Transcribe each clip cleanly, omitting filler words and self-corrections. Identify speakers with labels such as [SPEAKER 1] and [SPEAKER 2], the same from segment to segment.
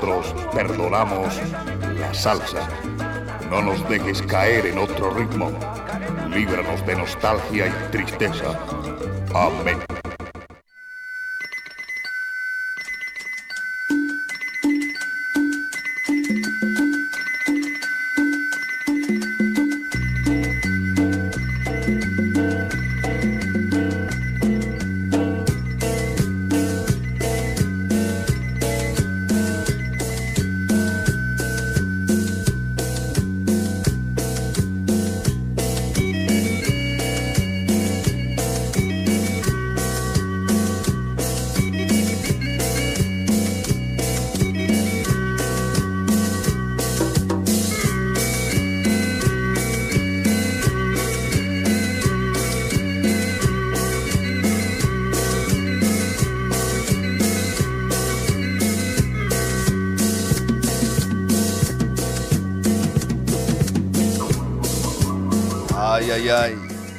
[SPEAKER 1] Perdonamos la salsa. No nos dejes caer en otro ritmo. Líbranos de nostalgia y tristeza. Amén.
[SPEAKER 2] Ay.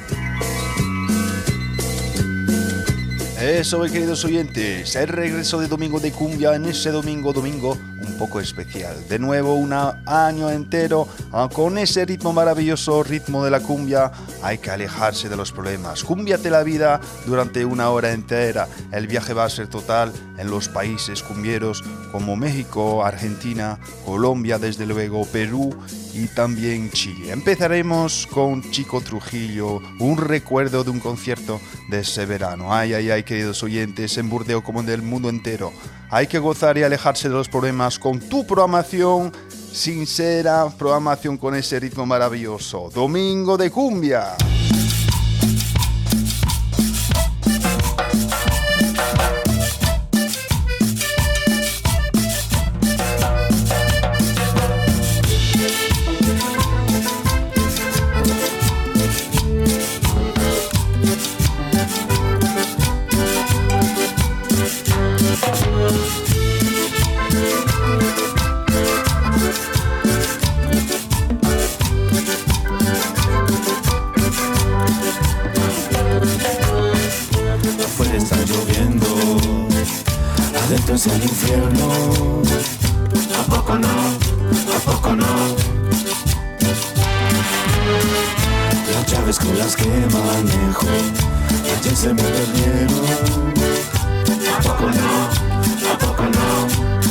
[SPEAKER 2] Eso, queridos oyentes, el regreso de Domingo de Cumbia en ese domingo un poco especial. De nuevo, un año entero con ese ritmo maravilloso, ritmo de la cumbia. Hay que alejarse de los problemas. Cúmbiate la vida durante una hora entera. El viaje va a ser total en los países cumbieros como México, Argentina, Colombia, desde luego, Perú y también Chile. Empezaremos con Chico Trujillo, un recuerdo de un concierto de ese verano. Ay, queridos oyentes, en Burdeos como en el mundo entero. Hay que gozar y alejarse de los problemas con tu programación sincera, programación con ese ritmo maravilloso. Domingo de Cumbia.
[SPEAKER 3] Es el infierno. ¿A poco no? ¿A poco no? Las llaves con las que manejo ayer se me perdieron. ¿A poco no? ¿A poco no?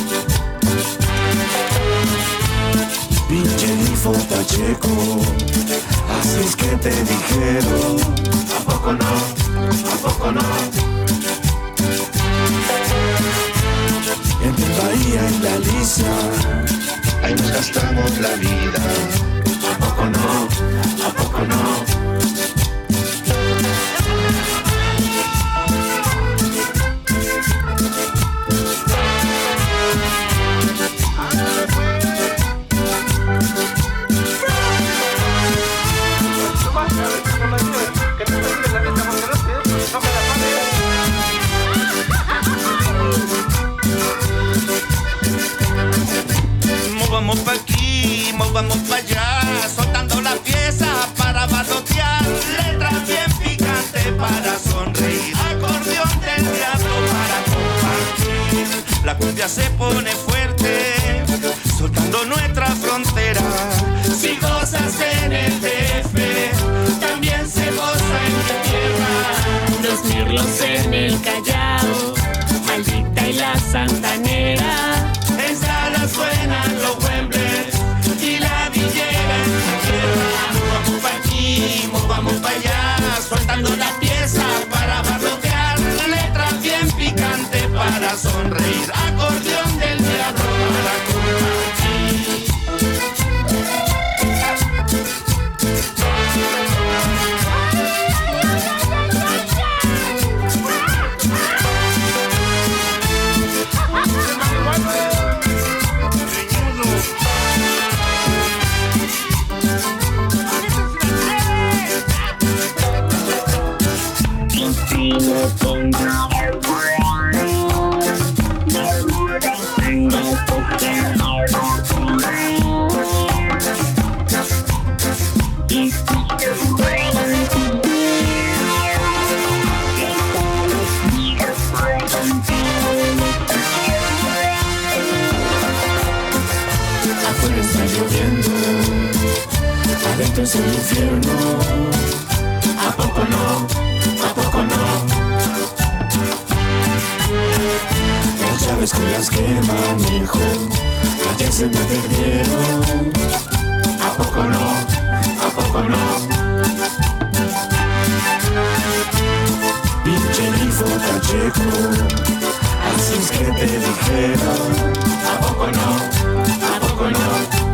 [SPEAKER 3] Pinche grifo Pacheco, así es que te dijeron. ¿A poco no? ¿A poco no? En Bahía, en Galicia, ahí nos gastamos la vida. ¿A poco no? ¿A poco no?
[SPEAKER 4] Movamos pa' aquí, movamos pa' allá, soltando la pieza para balotear, letras bien picantes para sonreír, acordeón del diablo para compartir. La cumbia se pone fuerte, soltando nuestra frontera. Si gozas en el DF, también se goza en mi tierra.
[SPEAKER 5] Los mirlos en el Callao, Maldita y la Santanera.
[SPEAKER 4] En Salas suenan los Wemblers y la villera en mi tierra. Movamos pa' aquí, movamos pa' allá, soltando la pieza para barrotear, letras bien picantes para sonreír, acordeón
[SPEAKER 3] afuera está lloviendo, adentro es el infierno. ¿A poco no? ¿A poco no? Las llaves con las que manejo ayer se me perdieron. ¿A poco no? ¿A poco no? Pinche grifo Pacheco, así es que te dijeron. ¿A poco no? ¿A poco no?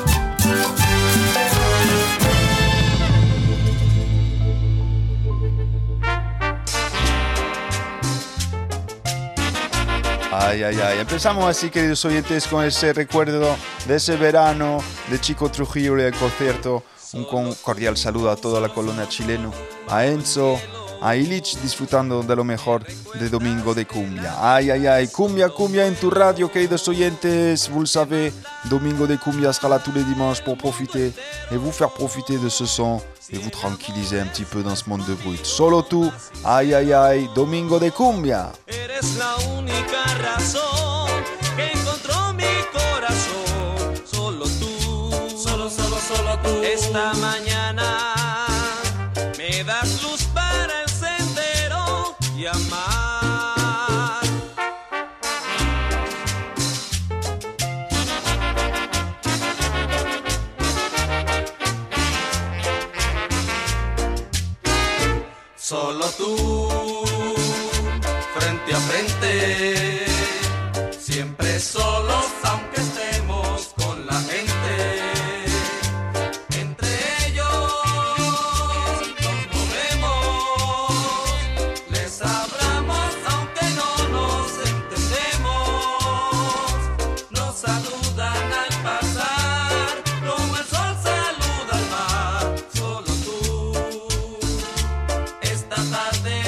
[SPEAKER 2] Ay, ay, ay. Empezamos así, queridos oyentes, con ese recuerdo de ese verano de Chico Trujillo y el concierto. Un cordial saludo a toda la colonia chilena, a Enzo, a Illich, disfrutando de lo mejor de Domingo de Cumbia. Ay, ay, ay. Cumbia, cumbia en tu radio, queridos oyentes. Vous le savez, Domingo de Cumbia sera là tous les dimanches pour profiter et vous faire profiter de ce son et vous tranquilliser un petit peu dans ce monde de bruit. Solo tú, ay, ay, ay. Domingo de Cumbia.
[SPEAKER 6] Eres la única razón que encontró mi corazón. Solo tú, solo tú. Esta mañana me das luz para el sendero y amar. Solo tú, frente a frente, siempre solos aunque estemos con la gente. Entre ellos nos movemos, les hablamos aunque no nos entendemos. Nos saludan al pasar, como el sol saluda al mar. Solo tú, esta tarde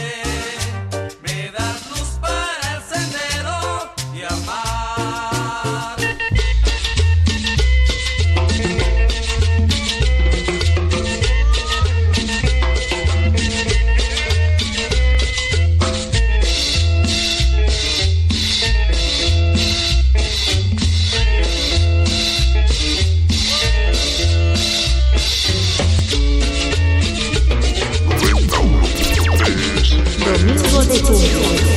[SPEAKER 6] me das luz para el sendero y amar.
[SPEAKER 5] Domingo de Cumbia.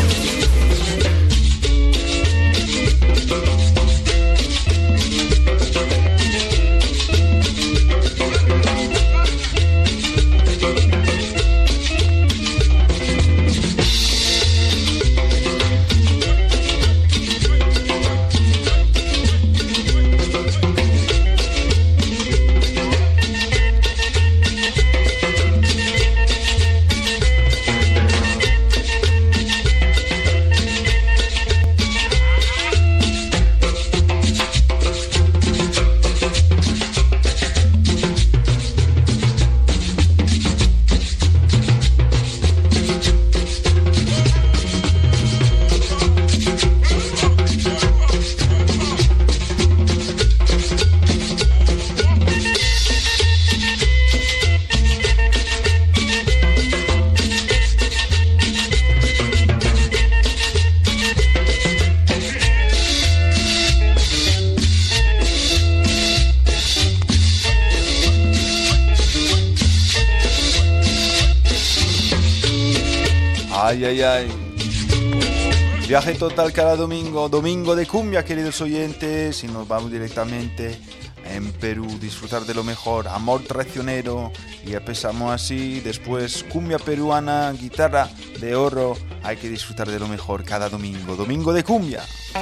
[SPEAKER 2] Ay, ay, ay. Viaje total cada domingo. Domingo de Cumbia, queridos oyentes. Y nos vamos directamente en Perú. Disfrutar de lo mejor. Amor traicionero. Y empezamos así. Después cumbia peruana, guitarra de oro. Hay que disfrutar de lo mejor cada domingo. Domingo de Cumbia.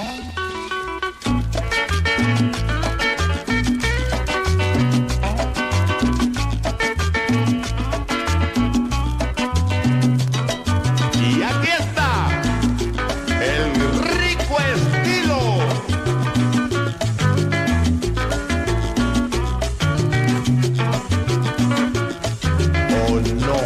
[SPEAKER 1] Y aquí está el rico estilo. Oh no.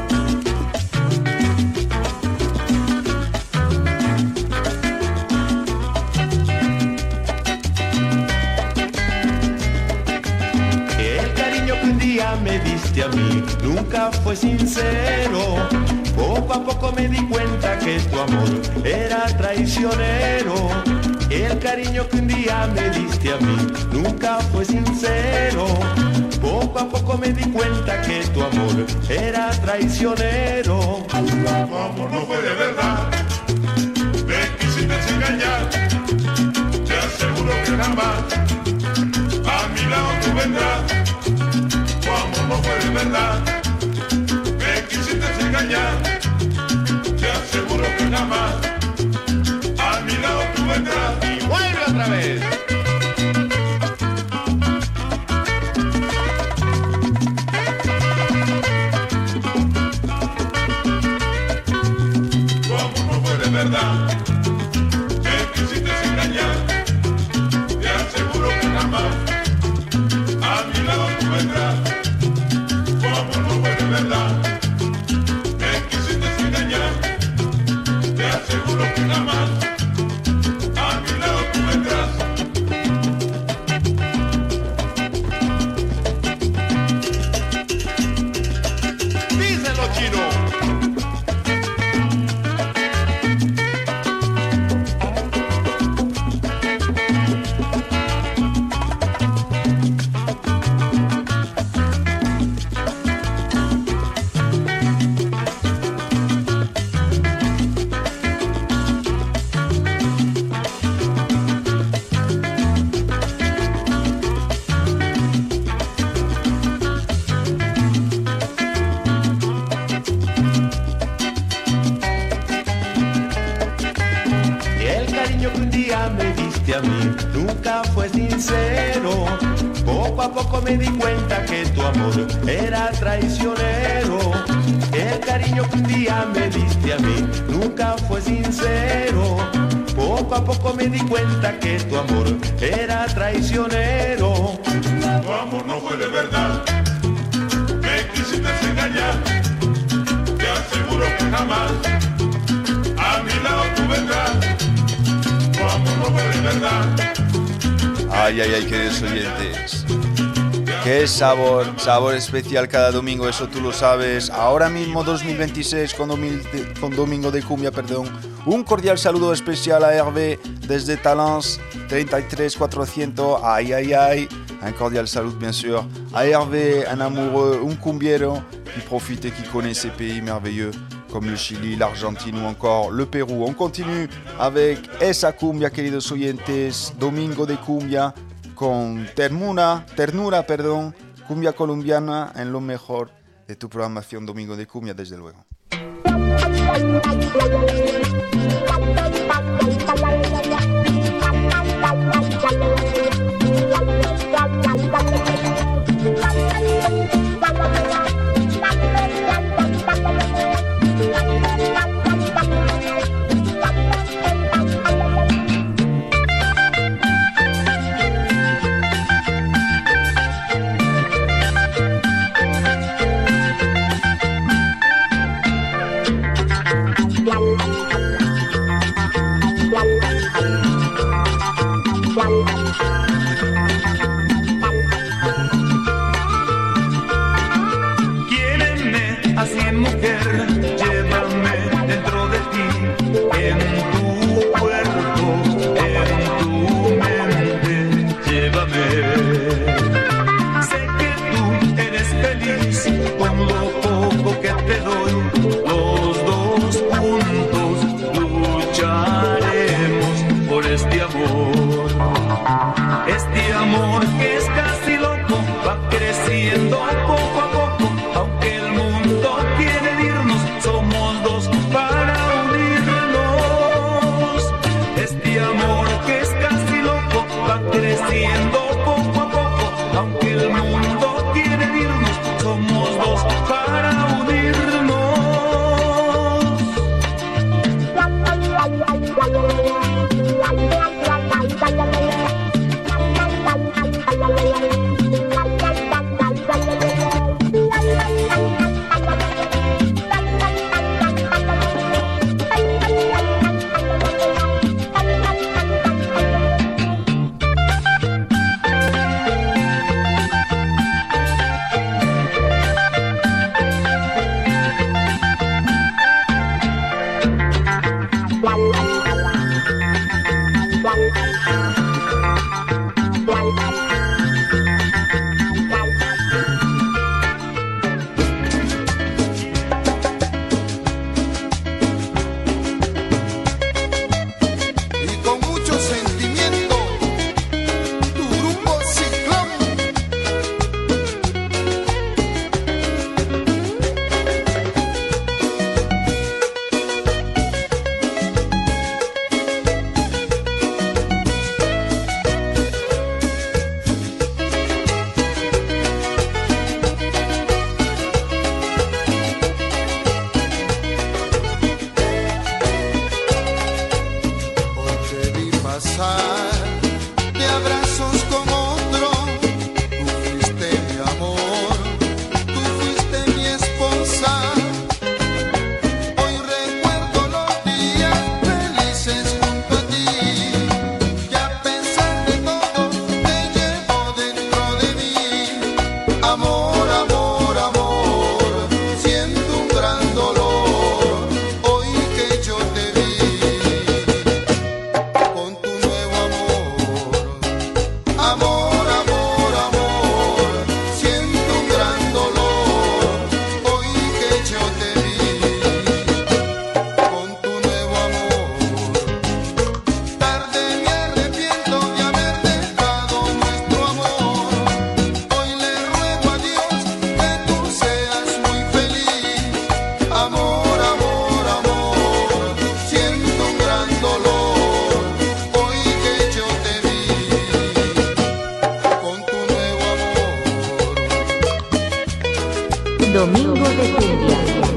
[SPEAKER 7] El cariño que un día me diste a mí nunca fue sincero. Poco a poco me di cuenta que tu amor era traicionero. El cariño que un día me diste a mí nunca fue sincero. Poco a poco me di cuenta que tu amor era traicionero.
[SPEAKER 1] Tu amor no fue de verdad, me quisiste engañar. Te aseguro que jamás a mi lado tú vendrás. Tu amor no fue de verdad, me quisiste engañar. Te aseguro que jamás a mi lado tú vendrás.
[SPEAKER 7] Y vuelve otra vez.
[SPEAKER 1] Tu amor no fue de verdad, me quisiste engañar. Te aseguro que jamás a mi lado tú vendrás. Tu amor no fue de verdad, me quisiste engañar. Te aseguro que jamás a mi lado tú vendrás.
[SPEAKER 7] Díselo, chino. El cariño que un día me diste a mí nunca fue sincero. Poco a poco me di cuenta que tu amor era traicionero. El cariño que un día me diste a mí nunca fue sincero. Poco a poco me di cuenta que tu amor era traicionero.
[SPEAKER 1] Tu amor no fue de verdad, me quisiste engañar. Te aseguro que jamás a mi lado tú vendrás. Tu amor no fue de verdad.
[SPEAKER 2] Ay, ay, ay, queridos oyentes. Qué sabor, sabor especial cada domingo, eso tú lo sabes. Ahora mismo 2026 con Domingo de Cumbia, perdón. Un cordial saludo especial a Hervé desde Talence 33400. Ay, ay, ay. Un cordial salut bien sûr à Hervé, un amoureux, un cumbiero qui profite et qui connaît ces pays merveilleux comme le Chili, l'Argentine ou encore le Pérou. On continue avec esa cumbia, queridos oyentes, Domingo de Cumbia con ternura, cumbia colombiana en lo mejor de tu programación Domingo de Cumbia, desde luego.
[SPEAKER 4] Quiéreme así, mujer, llévame dentro de ti, en tu cuerpo, en tu mente, llévame. Sé que tú eres feliz con lo poco que te doy, los dos juntos lucharemos por este amor.
[SPEAKER 8] Domingo de Cumbia.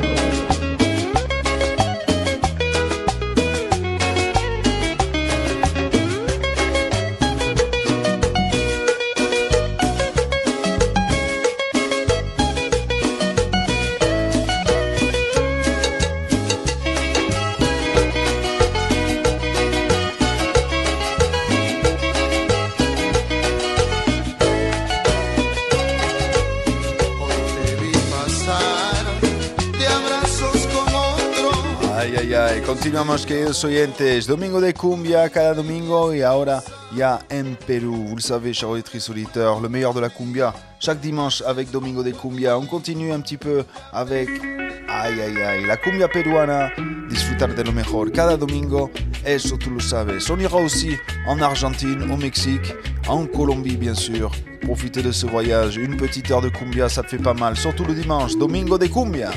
[SPEAKER 2] Continuamos, queridos oyentes. Domingo de cumbia cada domingo y ahora ya en Perú. Vous le savez, chers auditrices auditeurs, le meilleur de la cumbia. Chaque dimanche avec Domingo de cumbia. On continue un petit peu avec la cumbia peruana. Disfrutar de lo mejor cada domingo. Eso tú lo sabes. On ira aussi en Argentine, au Mexique, en Colombie bien sûr. Profitez de ce voyage. Une petite heure de cumbia, ça fait pas mal. Surtout le dimanche. Domingo de cumbia.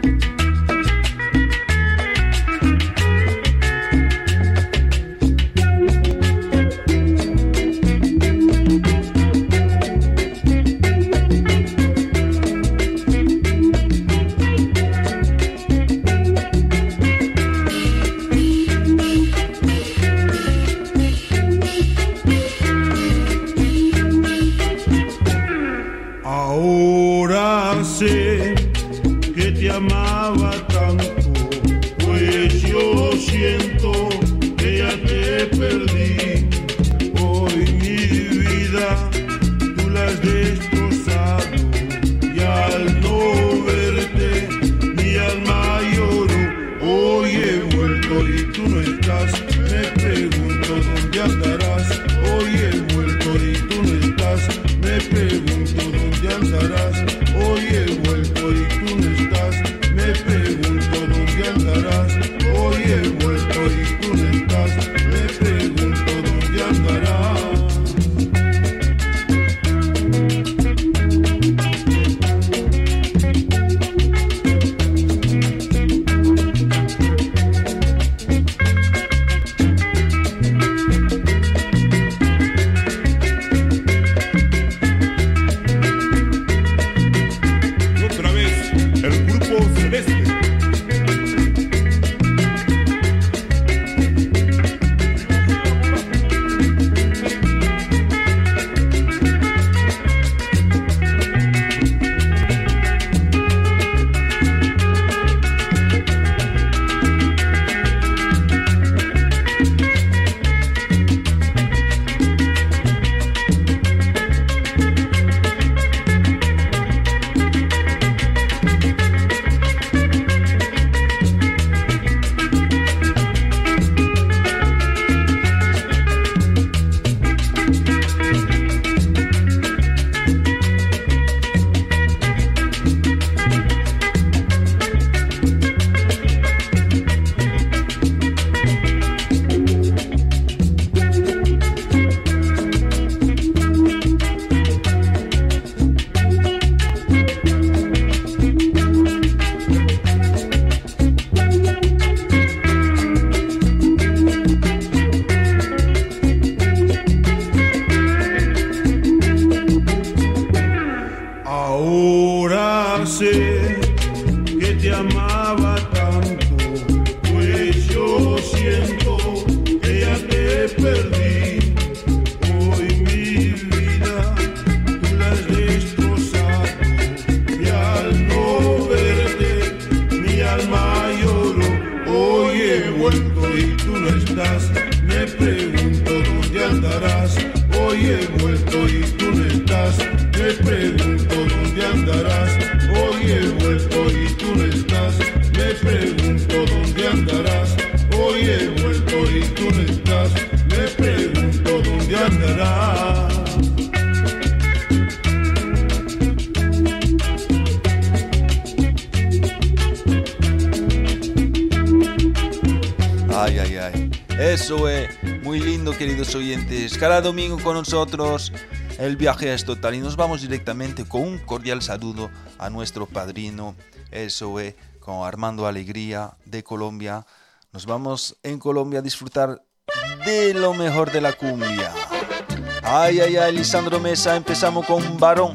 [SPEAKER 2] Eso es muy lindo, queridos oyentes. Cada domingo con nosotros el viaje es total y nos vamos directamente con un cordial saludo a nuestro padrino. Eso es, con Armando Alegría de Colombia. Nos vamos en Colombia a disfrutar de lo mejor de la cumbia. Lisandro Mesa, empezamos con Varón.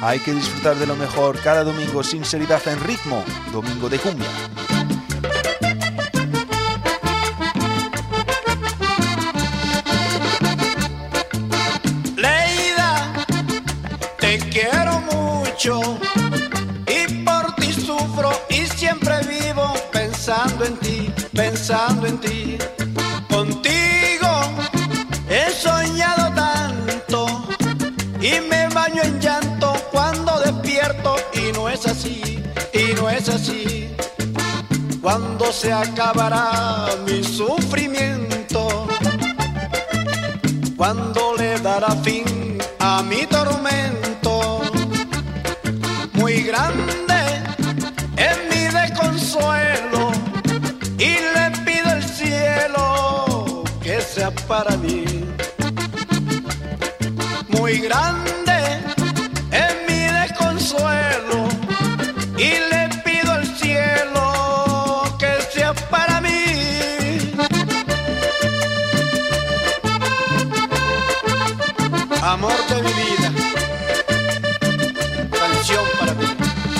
[SPEAKER 2] Hay que disfrutar de lo mejor cada domingo, sinceridad en ritmo, domingo de cumbia.
[SPEAKER 8] Leida, te quiero mucho y por ti sufro y siempre vivo pensando en ti, pensando en ti. Contigo he soñado tanto y me baño en llanto cuando despierto y no es así, y no es así. ¿Cuándo se acabará mi sufrimiento? ¿Cuándo le dará fin a mi tormento? Muy grande es mi desconsuelo y le pido al cielo que sea para mí. Muy grande es mi desconsuelo y le pido al cielo que sea para mí. Amor de mi vida, canción para ti.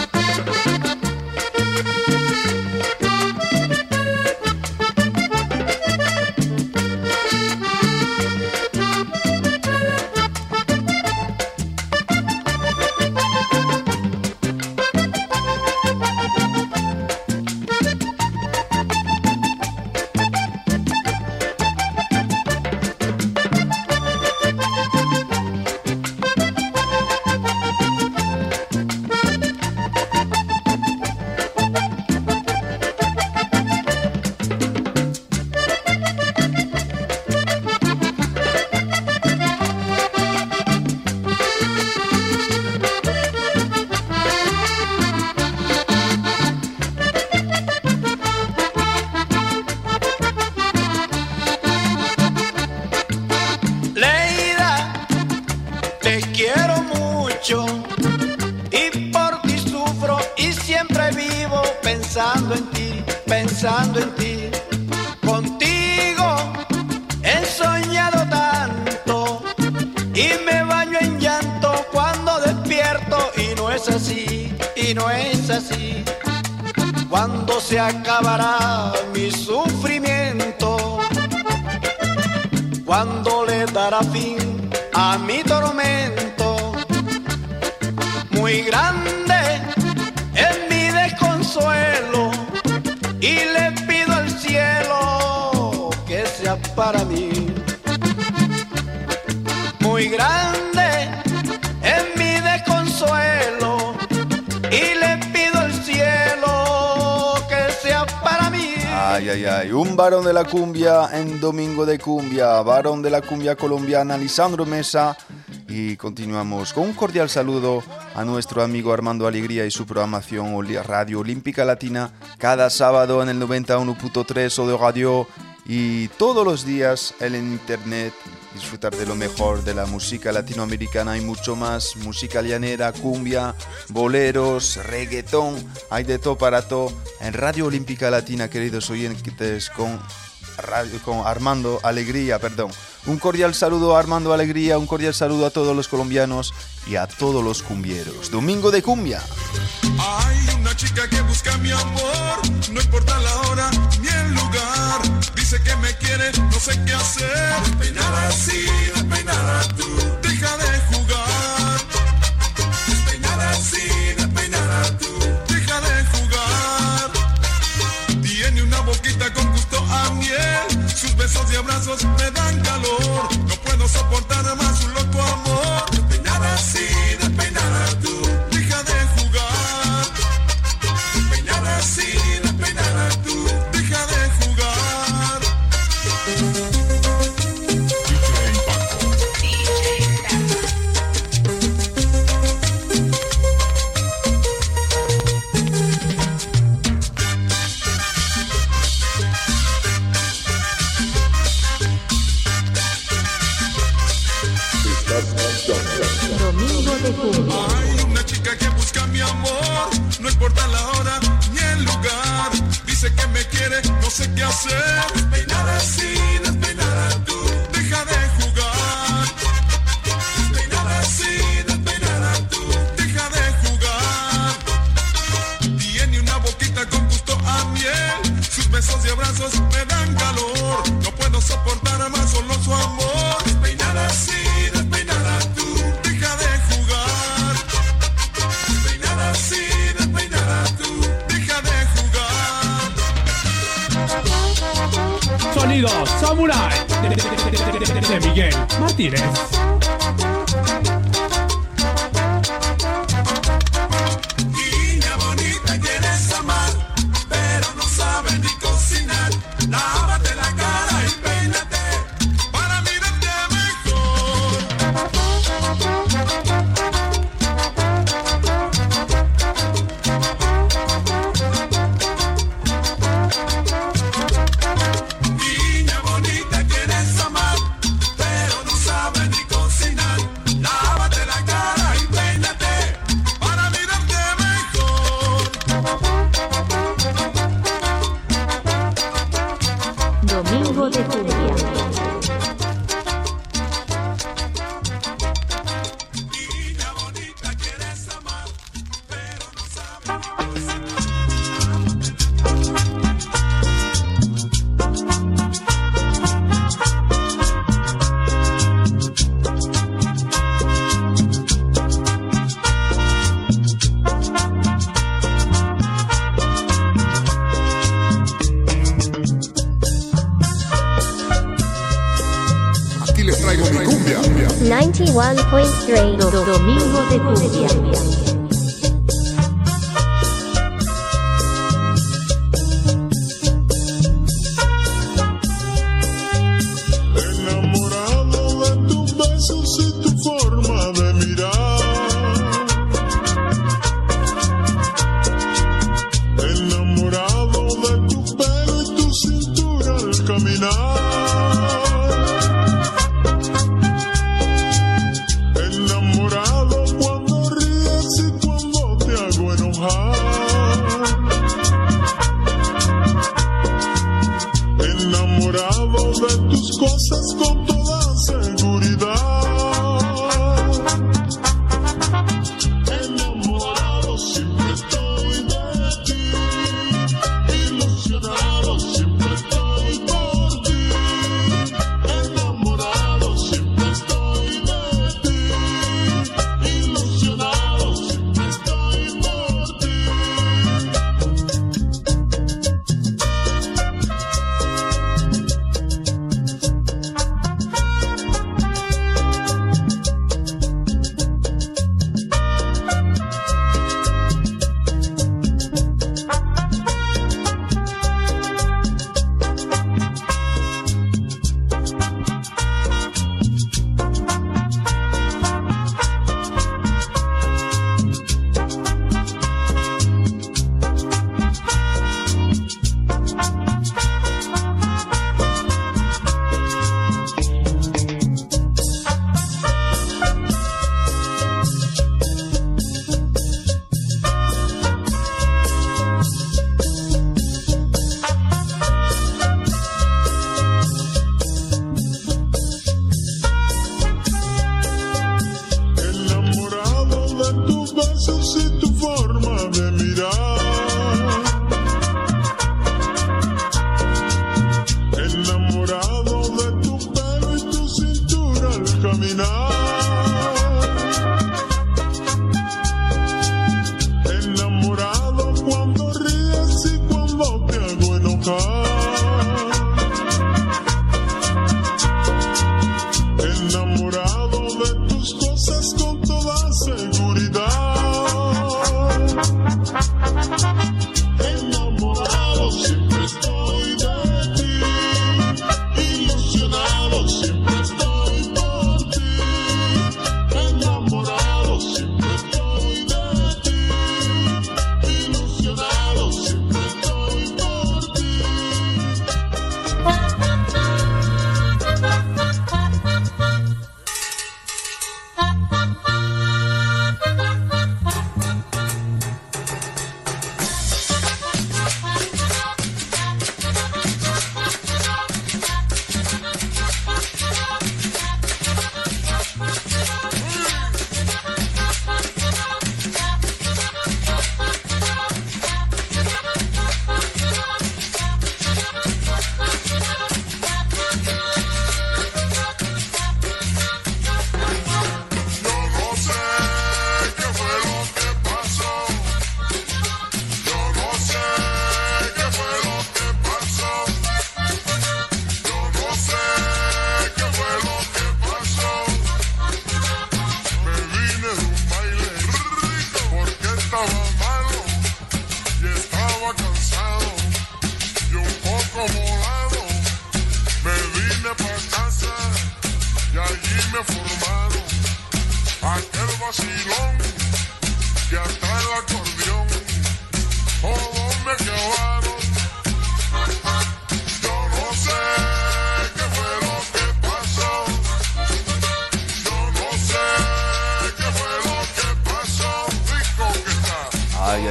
[SPEAKER 8] Pensando en ti, contigo he soñado tanto y me baño en llanto cuando despierto y no es así, y no es así. ¿Cuándo se acabará mi sufrimiento? ¿Cuándo le dará fin a mi tormento? Muy grande es mi desconsuelo y le pido al cielo que sea para mí. Muy grande es mi desconsuelo y le pido al cielo que sea para mí.
[SPEAKER 2] Ay, ay, ay, un varón de la cumbia en Domingo de Cumbia, varón de la cumbia colombiana, Lisandro Mesa. Y continuamos con un cordial saludo a nuestro amigo Armando Alegría y su programación Radio Olímpica Latina cada sábado en el 91.3 o de radio y todos los días en internet. Disfrutar de lo mejor de la música latinoamericana y mucho más, música llanera, cumbia, boleros, reggaetón, hay de todo para todo en Radio Olímpica Latina, queridos oyentes, con Armando Alegría, perdón. Un cordial saludo a Armando Alegría, un cordial saludo a todos los colombianos y a todos los cumbieros. Domingo de Cumbia.
[SPEAKER 1] Hay una chica que busca mi amor, no importa la hora ni el lugar. Dice que me quiere, no sé qué hacer. Despeinada así, despeinada tú, deja de jugar. Despeinada así, despeinada tú, deja de jugar. Tiene una boquita con gusto a miel, sus besos y abrazos me dan calor. No puedo soportar más su loco amor. Despeinada así, despeinada tú, deja de jugar. Despeinada así, despeinada tú, deja de jugar.
[SPEAKER 5] Domingo de Cumbia.
[SPEAKER 1] Hay una chica que busca mi amor, no importa la hora ni el lugar. Dice que me quiere, no sé qué hacer. Despeinada así, despeinada tú, deja de jugar. Despeinada así, despeinada tú, deja
[SPEAKER 9] Samurai de Miguel Martínez.
[SPEAKER 3] Niña bonita, quieres amar, pero no sabes ni cocinar. Lávate la cara y peínate para mirarte mejor. Niña bonita, quieres amar, pero no sabes ni cocinar. Lávate la cara y peínate para mirarte mejor.
[SPEAKER 10] Domingo de cumbia.
[SPEAKER 3] Niña bonita, quieres amar, pero no sabes.
[SPEAKER 1] Aquí les traigo mi cumbia.
[SPEAKER 10] 91.3 Domingo de cumbia.
[SPEAKER 3] Enamorado de tus besos y tu forma de mirar. Enamorado de tu pelo y tu cintura al caminar. Enamorado cuando ríes y cuando te hago enojar. Enamorado de tus cosas con toda seguridad.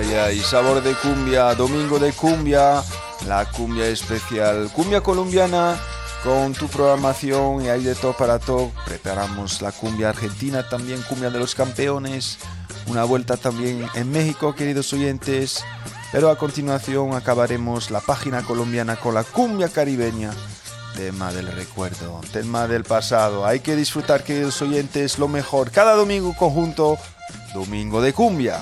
[SPEAKER 2] ay, sabor de cumbia, domingo de cumbia, la cumbia especial, cumbia colombiana con tu programación y hay de todo para todo. Preparamos la cumbia argentina también, cumbia de los campeones, una vuelta también en México, queridos oyentes, pero a continuación acabaremos la página colombiana con la cumbia caribeña, tema del recuerdo, tema del pasado. Hay que disfrutar, queridos oyentes, lo mejor cada domingo conjunto, domingo de cumbia.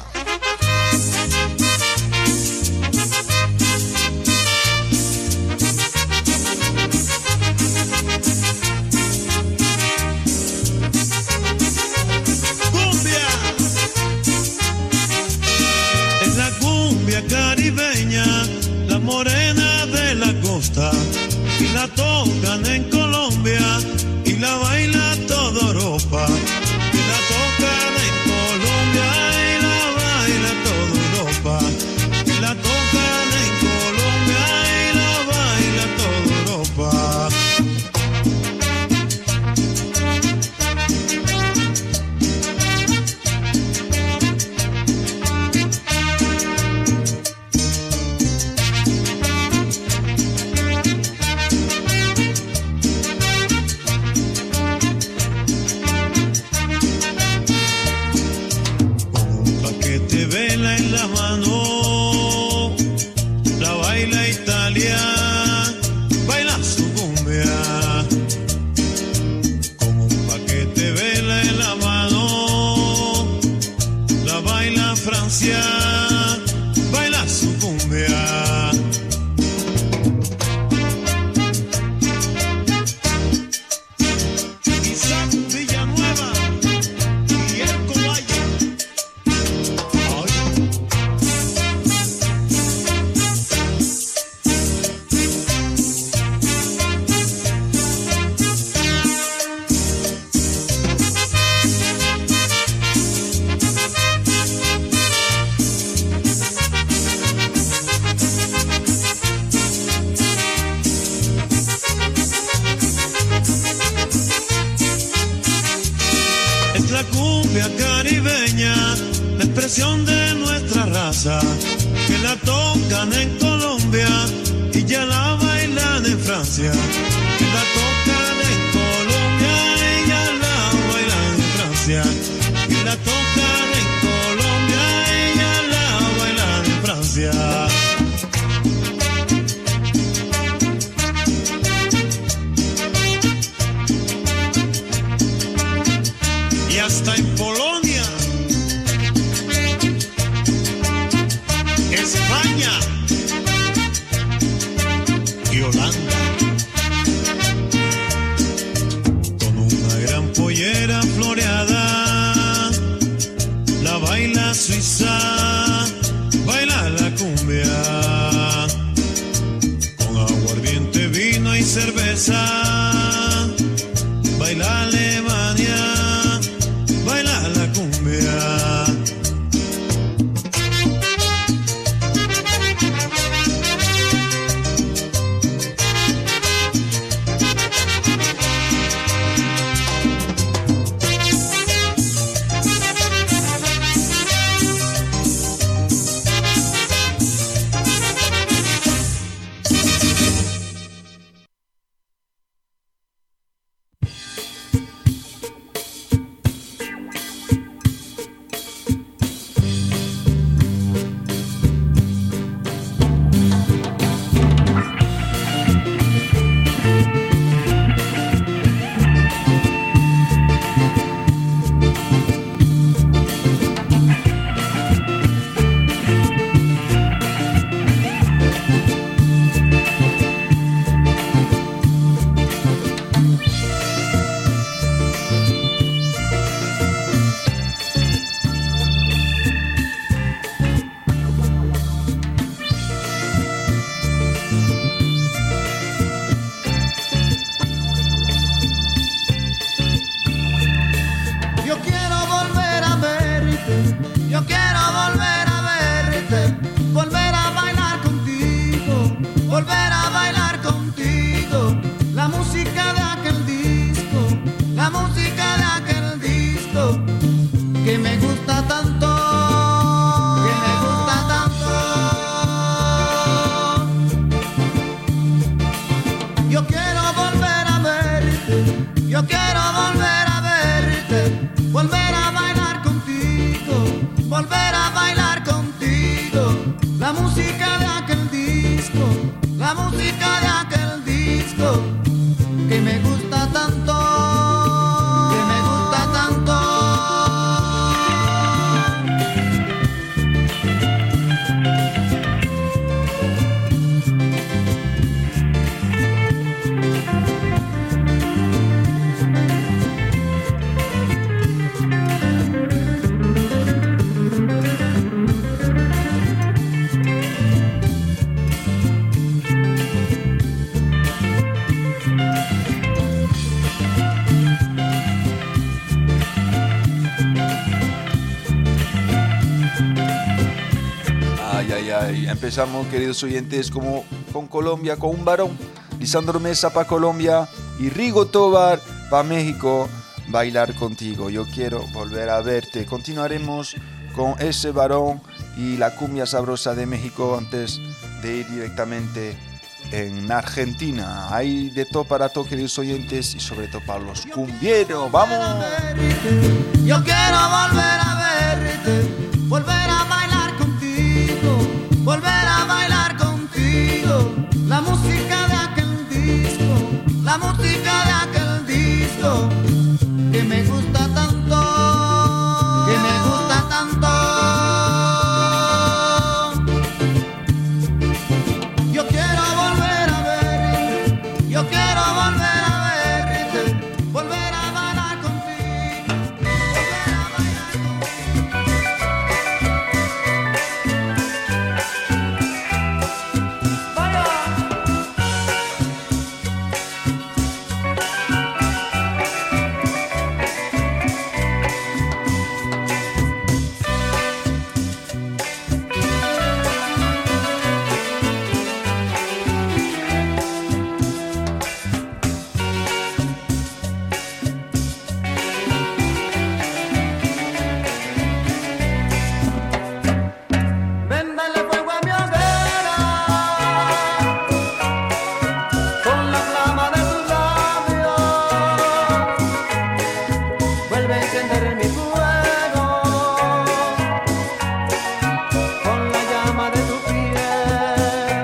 [SPEAKER 11] Caribeña, la morena de la costa, y la tocan en Colombia y la baila toda Europa, y la tocan en Colombia y la baila toda Europa, y la tocan en Colombia y la baila toda Europa. Baila su cumbia. Isaac Villanueva y el Cobayo. La cumbia caribeña, la expresión de nuestra raza, que la tocan en Colombia y ya la bailan en Francia, que la tocan en Colombia y ya la bailan en Francia, que la tocan en Colombia y ya la bailan en Francia. Hasta en Polonia, España y Holanda, con una gran pollera floreada, la baila Suiza, baila la cumbia, con aguardiente, vino y cerveza, baila Alemania, baila la cumbia.
[SPEAKER 12] Yo quiero
[SPEAKER 8] volver a bailar contigo, volver a bailar contigo. La música de aquel disco, la música de aquel disco que me gusta tanto, que me gusta tanto.
[SPEAKER 2] Empezamos, queridos oyentes, como con Colombia, con un varón. Lisandro Mesa para Colombia y Rigo Tobar para México. Bailar contigo, yo quiero volver a verte. Continuaremos con ese varón y la cumbia sabrosa de México antes de ir directamente en Argentina. Hay de todo para todos, queridos oyentes, y sobre todo para los cumbieros. ¡Vamos!
[SPEAKER 8] Yo quiero volver a verte, volver a bailar contigo, volver a bailar contigo. La música de aquel disco, la música de aquel disco que me gusta tanto, que me gusta tanto. Yo quiero volver a verte, yo quiero volver a verte, volver a bailar contigo, volver a bailar contigo. Vaya. Ven, dale fuego a mi hoguera, con la flama de tus labios. Vuelve a encender mi fuego, con la llama de tu piel.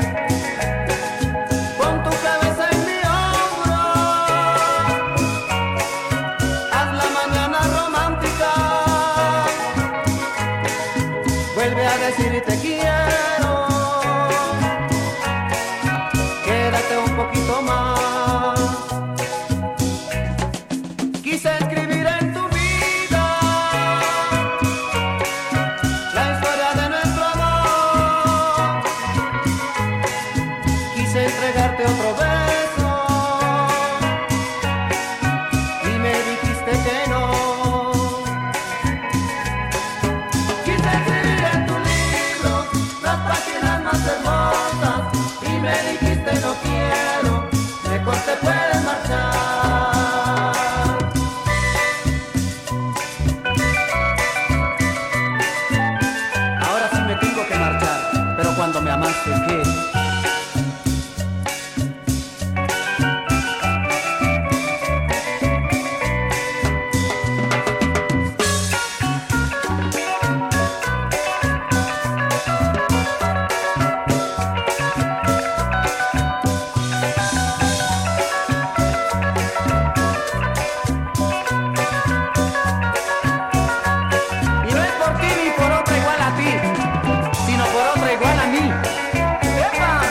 [SPEAKER 8] Pon tu cabeza en mi hombro, haz la mañana romántica. Vuelve a decir te quiero, quédate un poquito más. Quise escribir en tu vida la historia de nuestro amor. Quise entregarte otro beso y me dijiste que no. Quise escribir en tu libro las páginas más hermosas y me dijiste no quiero, mejor te puedes marchar. Ahora sí me tengo que marchar, pero cuando me amaste, ¿qué? Y no es por ti ni por otra igual a ti, sino por otra igual a mí. ¡Epa!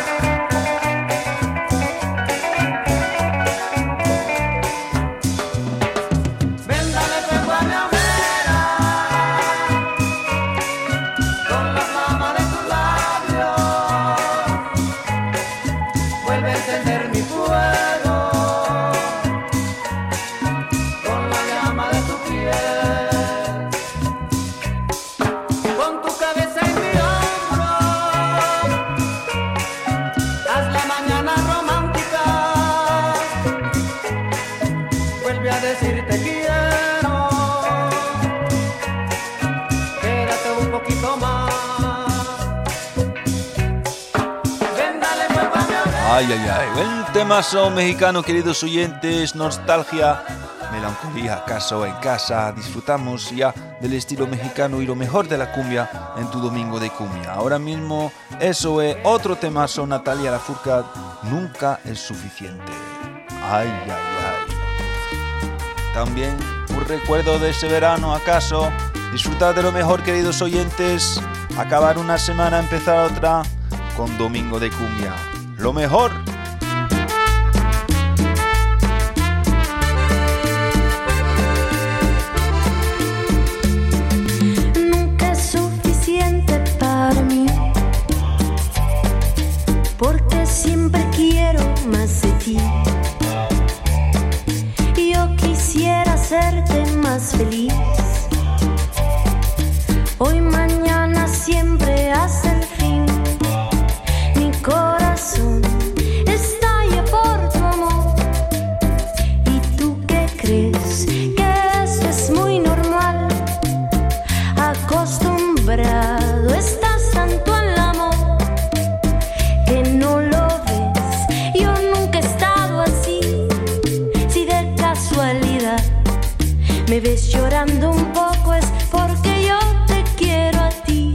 [SPEAKER 8] Ven, dale fuego a mi hoguera, con la flama de tus labios. Vuelve a encender mi fuego, con la llama de tu piel. Pon tu cabeza en mi hombro, haz la mañana romántica. Vuelve a decir te quiero, quédate un poquito más. Ven, dale fuego a mi hoguera.
[SPEAKER 2] Ay, ay, ay. Buen temazo mexicano, queridos oyentes. Nostalgia melancolía acaso en casa, disfrutamos ya del estilo mexicano y lo mejor de la cumbia en tu domingo de cumbia. Ahora mismo eso es otro temazo, Natalia Lafourcade, Nunca es suficiente. Ay, ay, ay. También un recuerdo de ese verano acaso, disfrutar de lo mejor, queridos oyentes, acabar una semana, empezar otra con Domingo de Cumbia. Lo mejor.
[SPEAKER 12] Nunca es suficiente para mí, porque siempre quiero más de ti. Yo quisiera hacerte más feliz. Hoy, mañana, siempre hasta el fin. Mi corazón estalla por tu amor. ¿Y tú qué crees? Que esto es muy normal. Acostumbrado estás tanto al amor que no lo ves. Yo nunca he estado así. Si de casualidad me ves llorando un poco es porque yo te quiero a ti.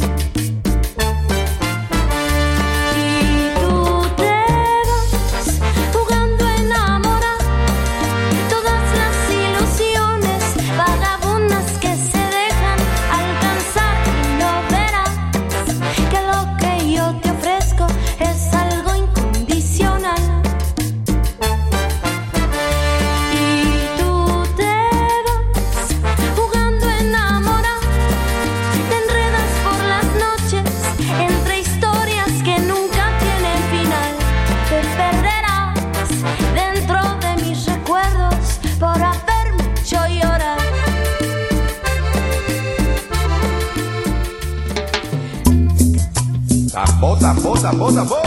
[SPEAKER 12] Y tú te vas jugando a enamorar todas las ilusiones vagabundas que se dejan alcanzar. Y no verás que lo que yo te ofrezco es algo incondicional. Y tú te vas jugando a enamorar, te enredas por las noches entre historias que nunca tienen final. Te perderás dentro de mis recuerdos por haberme hecho llorar.
[SPEAKER 13] Tambor, tambor, tambor, tambor.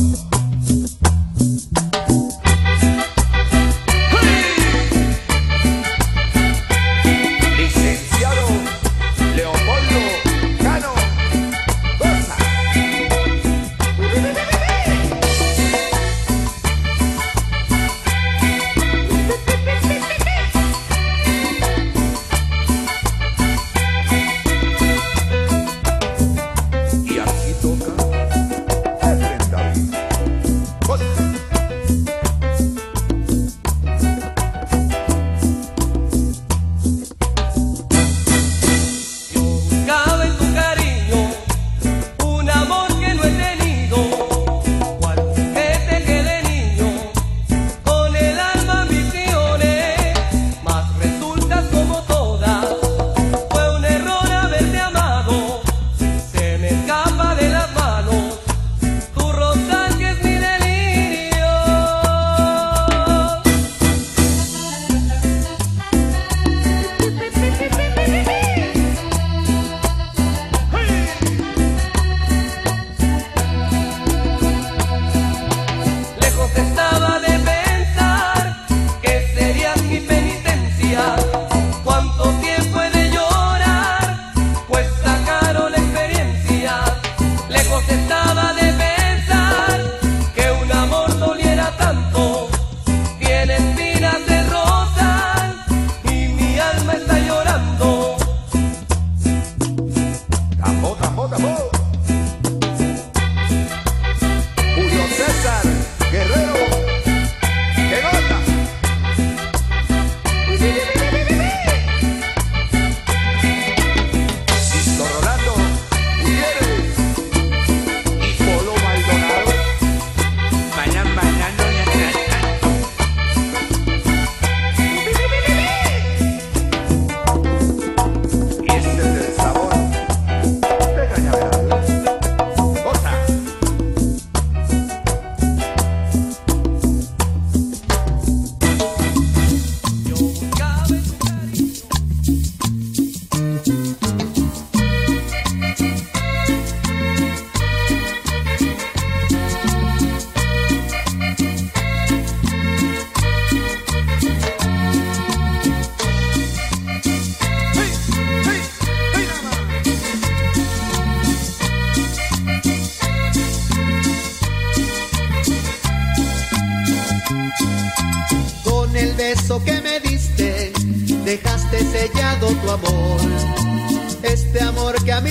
[SPEAKER 13] Licenciado Leopoldo Cano Goza. Y aquí toca Efren David.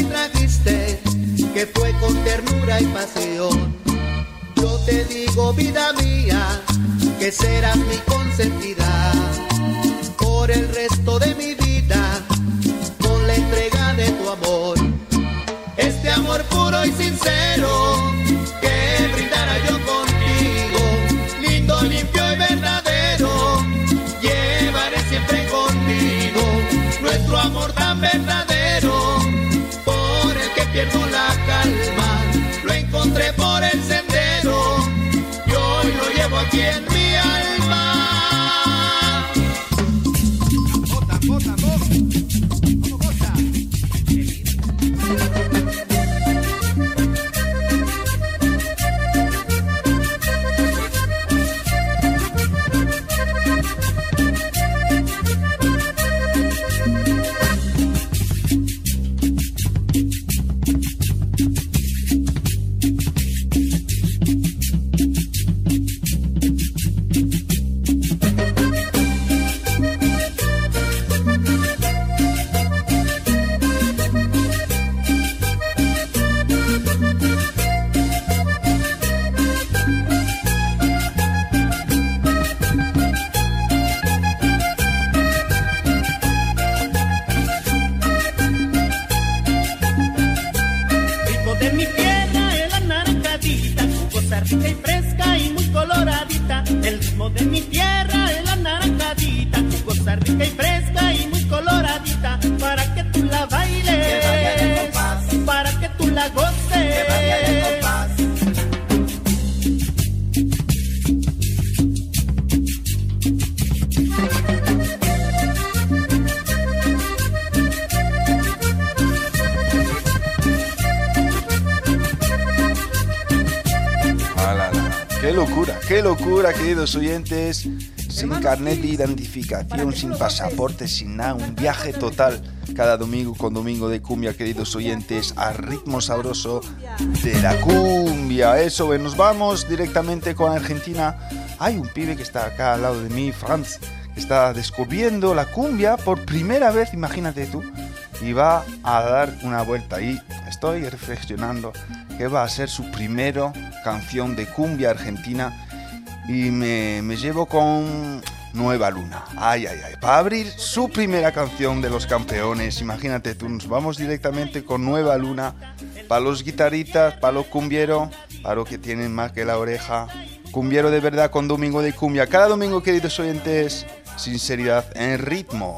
[SPEAKER 14] y trajiste, que fue con ternura y pasión. Yo te digo, vida mía, que serás mi consentida por el resto de mi vida, con la entrega de tu amor. Este amor puro y sincero que brindara yo contigo, lindo, limpio y verdadero, llevaré siempre contigo. Nuestro amor tan verdadero, por el que pierdo la calma, lo encontré por el sendero y hoy lo llevo aquí en mi alma. Bota, bota, bota. ¿Cómo bota?
[SPEAKER 15] rica y fresca y muy coloradita. El ritmo de mi tierra es la naranjadita, cosa rica y fresca y muy coloradita. Para que tú la bailes, para que tú la goces.
[SPEAKER 2] Qué locura, queridos oyentes. Sin carnet de identificación, sin pasaporte, sin nada. Un viaje total cada domingo con Domingo de Cumbia, queridos oyentes, al ritmo sabroso de la cumbia. Eso, nos vamos directamente con Argentina. Hay un pibe que está acá al lado de mí, Franz, que está descubriendo la cumbia por primera vez, imagínate tú. Y va a dar una vuelta y estoy reflexionando que va a ser su primera canción de cumbia argentina y me llevo con Nueva Luna. Ay, para abrir su primera canción de Los Campeones, imagínate tú, nos vamos directamente con Nueva Luna para los guitarritas, para los cumbieros, para los que tienen más que la oreja. Cumbiero de verdad con Domingo de Cumbia. Cada domingo, queridos oyentes, sinceridad en ritmo.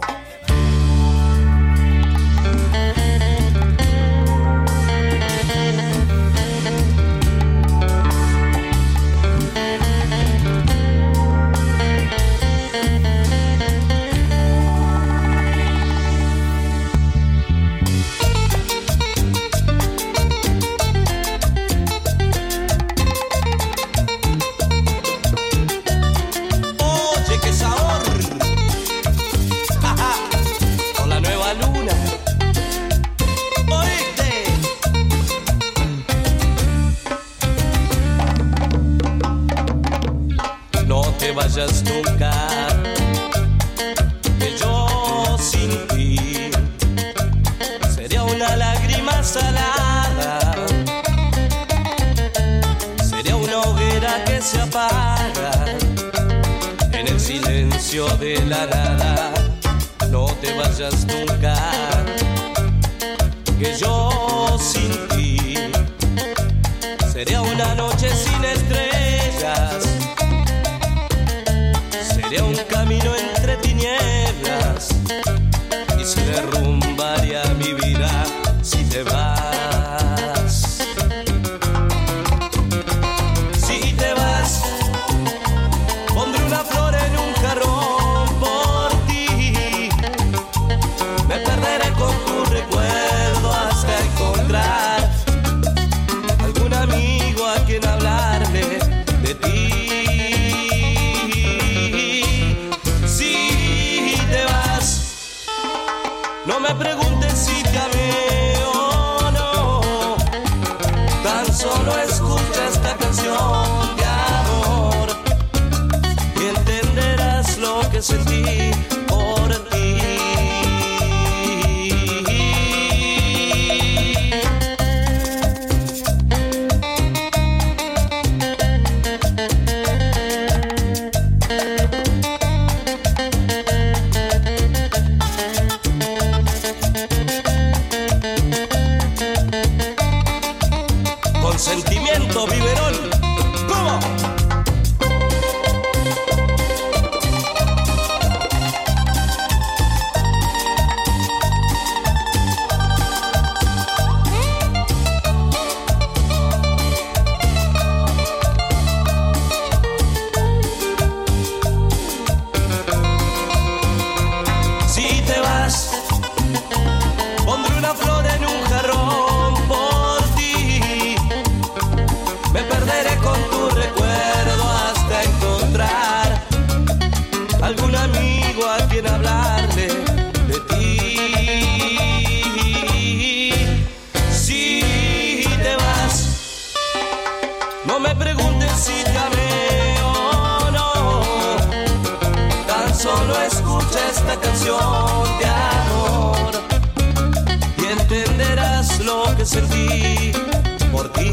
[SPEAKER 6] Vayas nunca, que yo sin ti sería una lágrima salada, sería una hoguera que se apaga en el silencio de la nada. No te vayas nunca, que yo sin ti sería una noche sin estrellas, sería un camino entre tinieblas y se derrumbaría mi vida si te vas. Si te vas, pondré una flor en un jarrón por ti. Me perderé con tu recuerdo hasta encontrar algún amigo a quien hablarle de ti. No me preguntes si te amé o no, tan solo escucha esta canción de amor y entenderás lo que sentí por ti. canción de amor y entenderás lo que sentí por ti.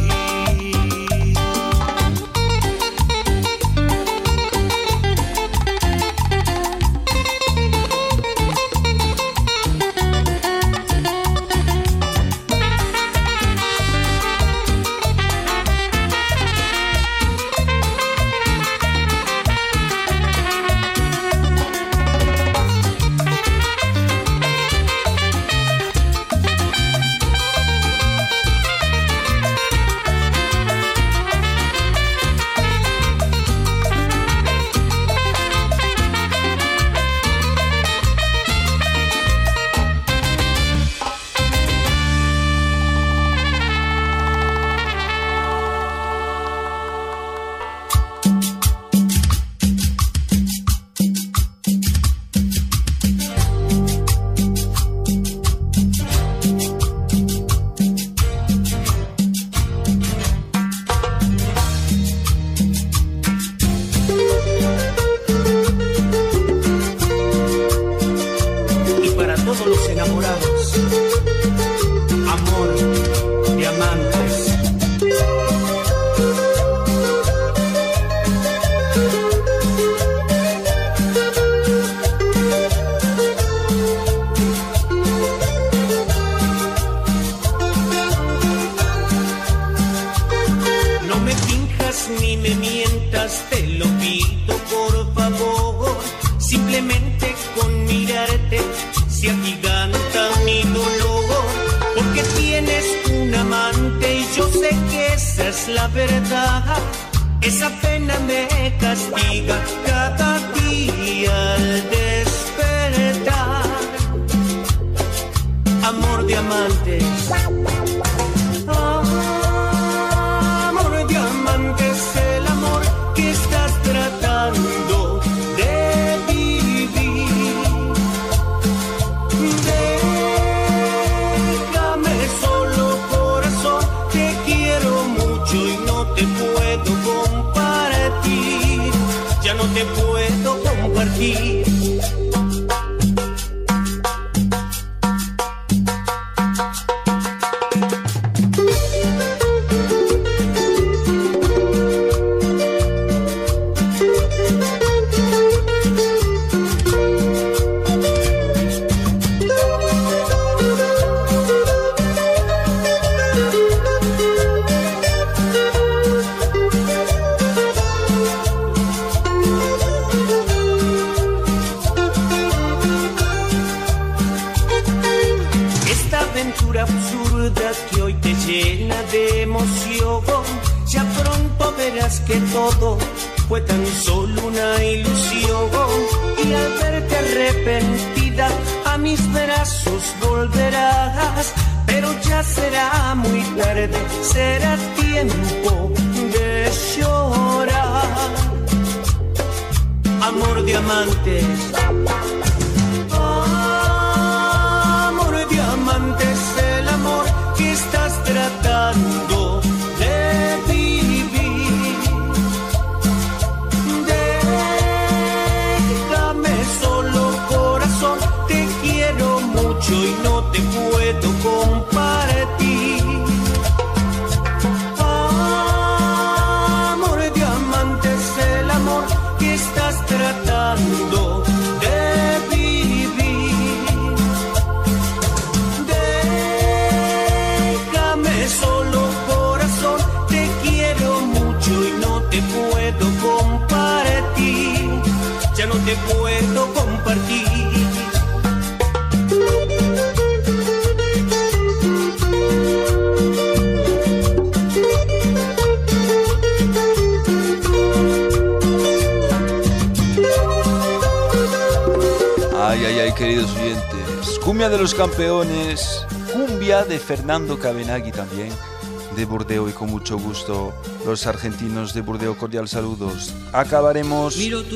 [SPEAKER 2] Queridos oyentes, cumbia de los campeones, cumbia de Fernando Cabenagui también, de Burdeo, y con mucho gusto los argentinos de Burdeo, cordial saludos. Acabaremos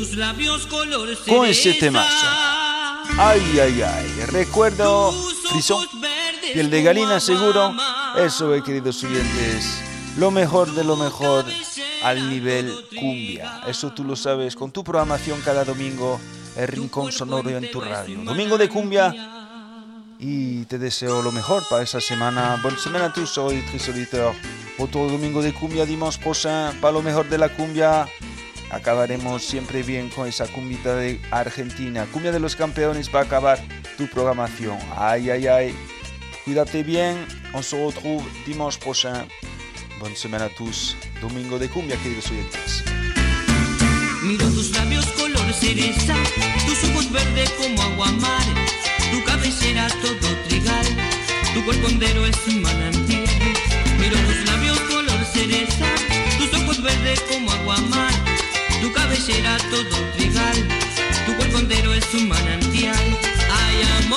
[SPEAKER 2] con ese temazo. Ay, ay, ay, recuerdo frisón, piel de gallina seguro. Eso, queridos oyentes, lo mejor de lo mejor al nivel cumbia. Eso tú lo sabes con tu programación cada domingo el rincón sonoro en tu radio. Domingo de Cumbia, y te deseo lo mejor para esa semana. Bonne semaine à tous, auditrices, auditeurs. Otro Domingo de Cumbia dimanche prochain, para lo mejor de la cumbia. Acabaremos siempre bien con esa cumbita de Argentina. Cumbia de los campeones va a acabar tu programación. Ay, ay, ay. Cuídate bien. On se retrouve dimanche prochain. Bonne semaine à tous. Domingo de Cumbia, queridos oyentes.
[SPEAKER 6] Miro tus labios color cereza, tus ojos verdes como aguamar, tu cabellera todo trigal, tu cuerpo entero es un manantial. Miro tus labios color cereza, tus ojos verdes como aguamar, tu cabellera todo trigal, tu cuerpo entero es un manantial. Ay, amor.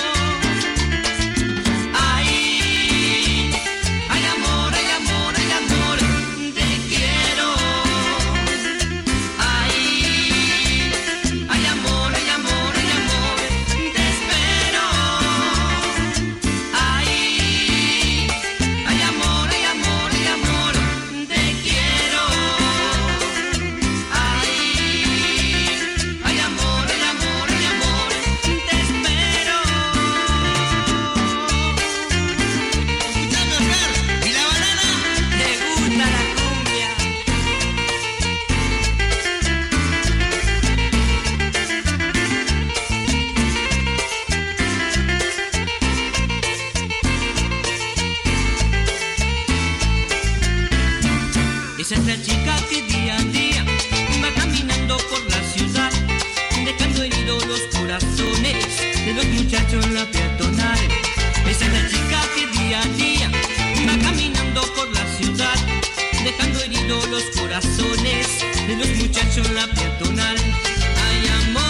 [SPEAKER 6] Esa es la chica que día a día va caminando por la ciudad, dejando heridos los corazones de los muchachos en la peatonal. Esa es la chica que día a día va caminando por la ciudad, dejando heridos los corazones de los muchachos en la peatonal. Ay, amor.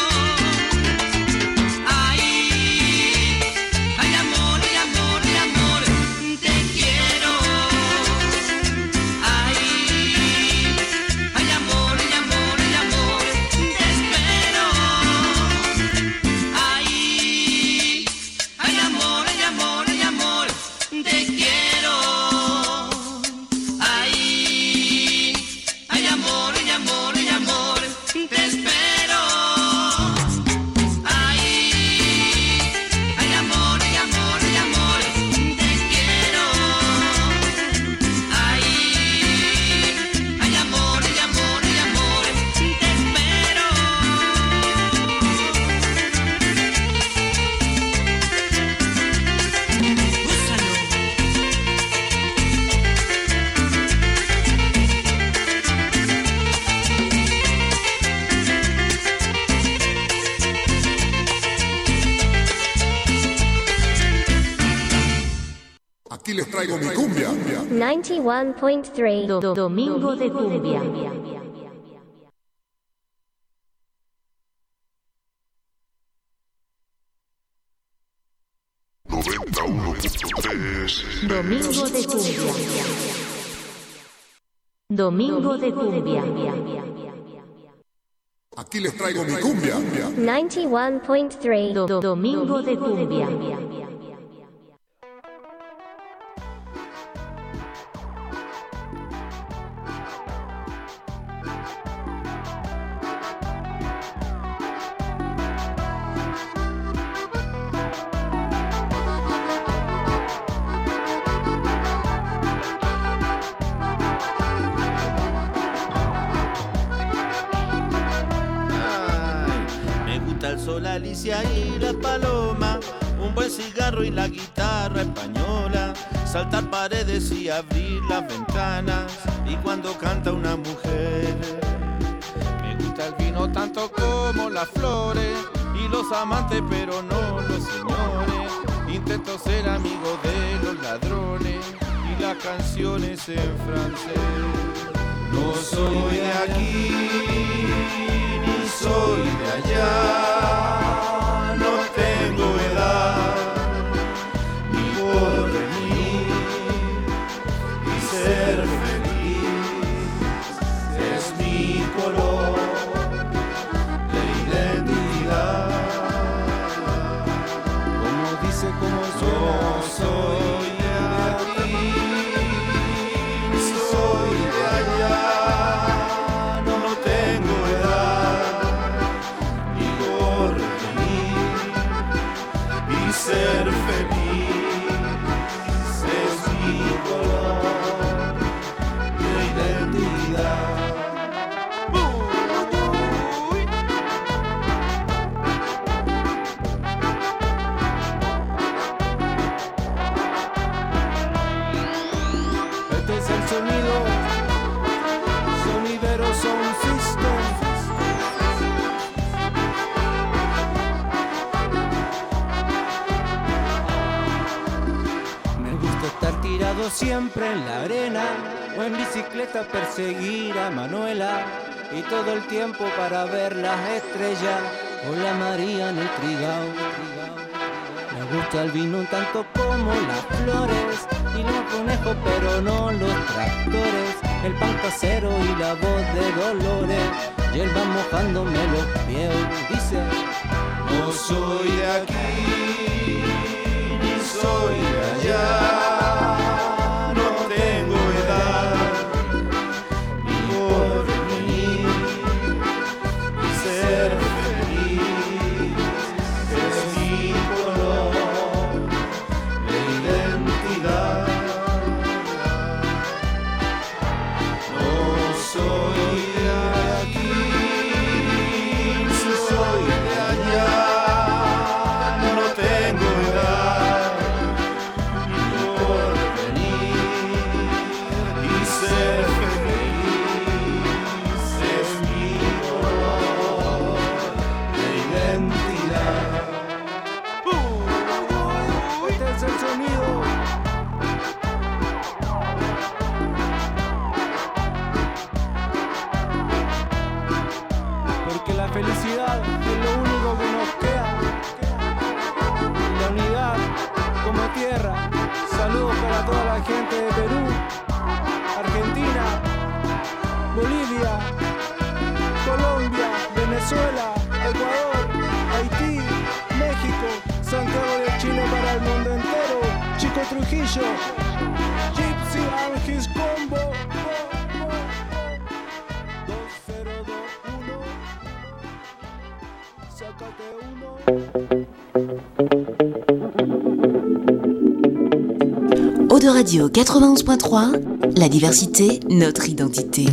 [SPEAKER 1] Aquí les traigo mi cumbia.
[SPEAKER 10] 91.3 Domingo de Cumbia. Domingo de Cumbia. Domingo de Cumbia.
[SPEAKER 1] Aquí les traigo mi cumbia.
[SPEAKER 10] 91.3 Domingo de Cumbia.
[SPEAKER 16] El sol, Alicia y la paloma, un buen cigarro y la guitarra española, saltar paredes y abrir las ventanas, y cuando canta una mujer. Me gusta el vino tanto como las flores, y los amantes pero no los señores. Intento ser amigo de los ladrones, y las canciones en francés. No soy de aquí, ni soy de allá, no tengo edad ni porvenir, y ser feliz es mi color de identidad. Como dice, como soy de aquí, soy de allá, no tengo edad ser feliz es mi color de identidad.
[SPEAKER 17] Este es el sonido, sonidero Sound System. Me gusta estar tirado siempre en la arena o en bicicleta perseguir a Manuela y todo el tiempo para ver las estrellas o la María en el Trigao. Me gusta el vino tanto como las flores y los conejos pero no los tractores, el pan casero y la voz de Dolores, y él va mojándome los pies, dice:
[SPEAKER 16] no soy de aquí ni soy de allá, no tengo edad ni porvenir, y ser feliz es mi color de identidad. No soy de aquí ni soy de allá, no tengo edad ni porvenir, y ser feliz es mi color de identidad.
[SPEAKER 17] Este es el sonido. Porque la felicidad es lo único que nos queda. La unidad como tierra. Saludos para toda la gente de Perú, Argentina, Bolivia, Colombia, Venezuela, Ecuador, Haití, México, Santiago de Chile para el mundo entero, Chico Trujillo, Gypsy and his combo. 2021, sácate uno.
[SPEAKER 18] Eau de Radio 91.3, la diversité, notre identité.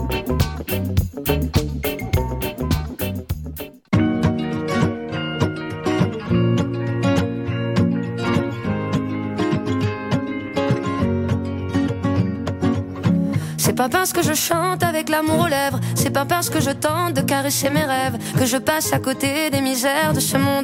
[SPEAKER 19] C'est pas parce que je chante avec l'amour aux lèvres, c'est pas parce que je tente de caresser mes rêves que je passe à côté des misères de ce monde.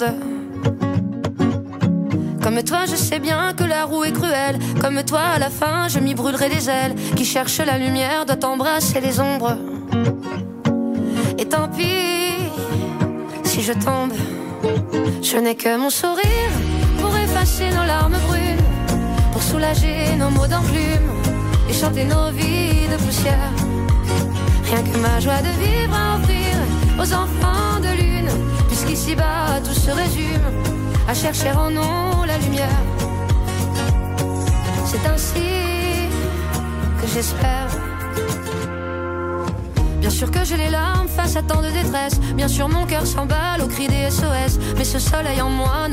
[SPEAKER 19] Comme toi je sais bien que la roue est cruelle, comme toi à la fin je m'y brûlerai des ailes. Qui cherche la lumière doit embrasser les ombres. Et tant pis si je tombe, je n'ai que mon sourire pour effacer nos larmes brunes, pour soulager nos maux d'enclume et chanter nos vies de poussière. Rien que ma joie de vivre à offrir aux enfants de lune, puisqu'ici-bas tout se résume à chercher en nous la lumière. C'est ainsi que j'espère. Bien sûr que j'ai les larmes face à tant de détresse, bien sûr mon cœur s'emballe au cri des SOS, mais ce soleil en moi ne